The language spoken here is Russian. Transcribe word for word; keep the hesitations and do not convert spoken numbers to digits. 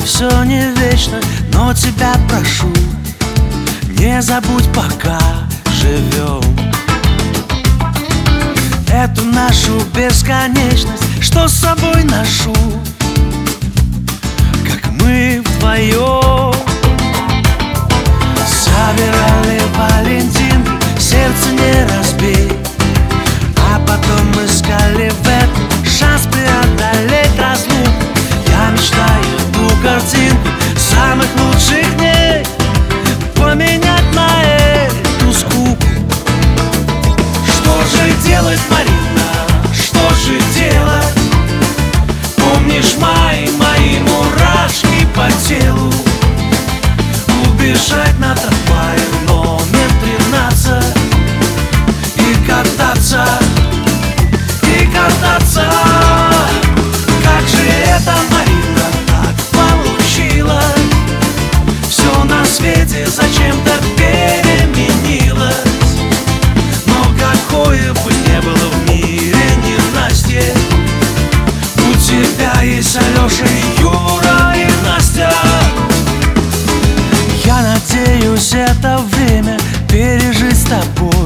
все не вечно, но тебя прошу, не забудь, пока живем, эту нашу бесконечность, что с собой ношу, как мы вдвоем собирали валентинки, сердце не разбей, а потом искали в этом шанс преодолеть разлуку. Я мечтаю ту картинку самых лучших дней поменять на эту скуку. Что же делать, Марина, что же делать? Помнишь мои, мои мурашки по телу? Убежать на трамвае номер тринадцать и кататься, и кататься. Как же это, Марина, так получилось? Все на свете зачем-то переменилось. Но какое бы ни было в мире ненастье, у тебя есть Алеша, Юра и Настя. Я надеюсь это время пережить с тобой.